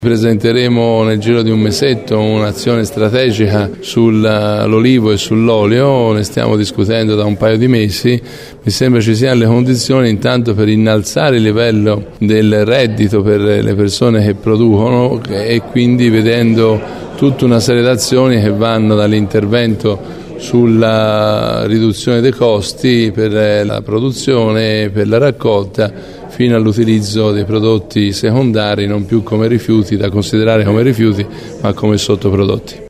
Presenteremo nel giro di un mesetto un'azione strategica sull'olivo e sull'olio, ne stiamo discutendo da un paio di mesi. Mi sembra ci siano le condizioni intanto per innalzare il livello del reddito per le persone che producono e quindi vedendo tutta una serie di azioni che vanno dall'intervento sulla riduzione dei costi per la produzione, per la raccolta, fino all'utilizzo dei prodotti secondari non più come rifiuti, da considerare come rifiuti, ma come sottoprodotti.